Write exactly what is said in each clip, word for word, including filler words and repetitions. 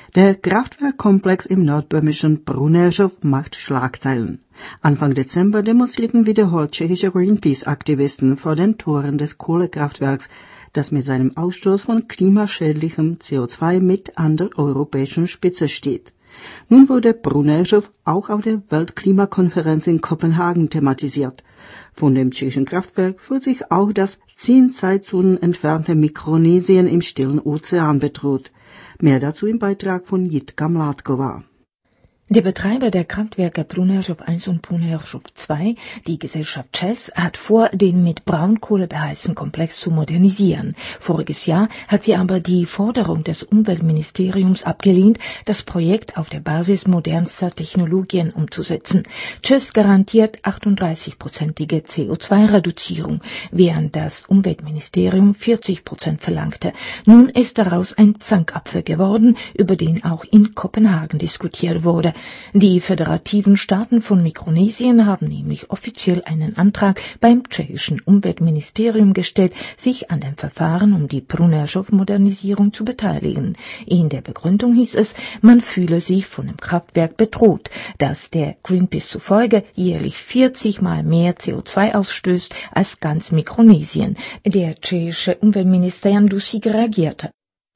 Der Kraftwerkkomplex im nordböhmischen Brunnerzow macht Schlagzeilen. Anfang Dezember demonstrierten wiederholt tschechische Greenpeace-Aktivisten vor den Toren des Kohlekraftwerks, das mit seinem Ausstoß von klimaschädlichem C O zwei mit an der europäischen Spitze steht. Nun wurde Brunnerzow auch auf der Weltklimakonferenz in Kopenhagen thematisiert. Von dem tschechischen Kraftwerk fühlt sich auch das zehn Zeitzonen entfernte Mikronesien im Stillen Ozean bedroht. Mehr dazu im Beitrag von Jitka Mládková. Der Betreiber der Kraftwerke Brunnerzow eins und Brunnerzow zwei, die Gesellschaft ČEZ, hat vor, den mit Braunkohle beheizten Komplex zu modernisieren. Voriges Jahr hat sie aber die Forderung des Umweltministeriums abgelehnt, das Projekt auf der Basis modernster Technologien umzusetzen. ČEZ garantiert achtunddreißig-prozentige C O zwei Reduzierung, während das Umweltministerium vierzig Prozent verlangte. Nun ist daraus ein Zankapfel geworden, über den auch in Kopenhagen diskutiert wurde. Die föderativen Staaten von Mikronesien haben nämlich offiziell einen Antrag beim tschechischen Umweltministerium gestellt, sich an dem Verfahren um die Brunnerzow-Modernisierung zu beteiligen. In der Begründung hieß es, man fühle sich von dem Kraftwerk bedroht, das der Greenpeace zufolge jährlich vierzig Mal mehr C O zwei ausstößt als ganz Mikronesien. Der tschechische Umweltminister Jan Dusík reagierte.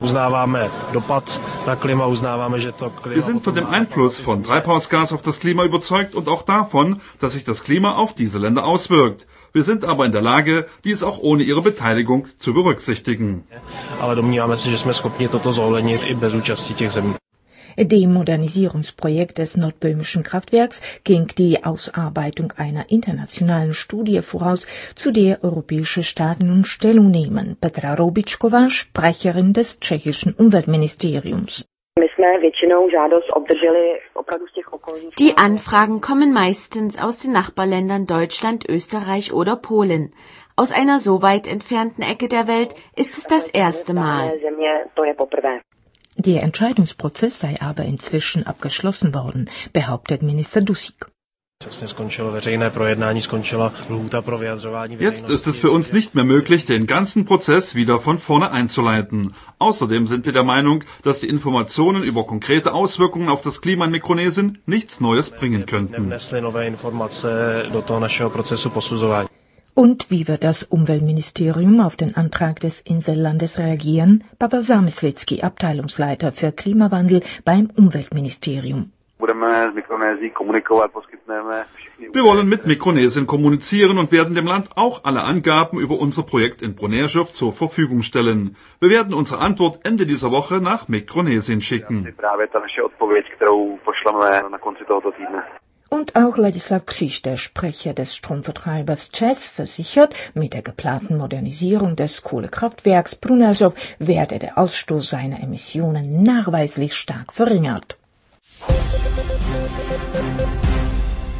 Wir sind von dem Einfluss von Treibhausgas auf das Klima überzeugt und auch davon, dass sich das Klima auf diese Länder auswirkt. Wir sind aber in der Lage, dies auch ohne ihre Beteiligung zu berücksichtigen. Dem Modernisierungsprojekt des nordböhmischen Kraftwerks ging die Ausarbeitung einer internationalen Studie voraus, zu der europäische Staaten nun Stellung nehmen. Petra Robičková, Sprecherin des tschechischen Umweltministeriums. Die Anfragen kommen meistens aus den Nachbarländern Deutschland, Österreich oder Polen. Aus einer so weit entfernten Ecke der Welt ist es das erste Mal. Der Entscheidungsprozess sei aber inzwischen abgeschlossen worden, behauptet Minister Dusík. Jetzt ist es für uns nicht mehr möglich, den ganzen Prozess wieder von vorne einzuleiten. Außerdem sind wir der Meinung, dass die Informationen über konkrete Auswirkungen auf das Klima in Mikronesien nichts Neues bringen könnten. Und wie wird das Umweltministerium auf den Antrag des Insellandes reagieren? Pavel Zamyslický, Abteilungsleiter für Klimawandel beim Umweltministerium. Wir wollen mit Mikronesien kommunizieren und werden dem Land auch alle Angaben über unser Projekt in Brunnerzow zur Verfügung stellen. Wir werden unsere Antwort Ende dieser Woche nach Mikronesien schicken. Und auch Ladislav Kříž, der Sprecher des Stromvertreibers ČEZ, versichert, mit der geplanten Modernisierung des Kohlekraftwerks Brunnerzow werde der Ausstoß seiner Emissionen nachweislich stark verringert.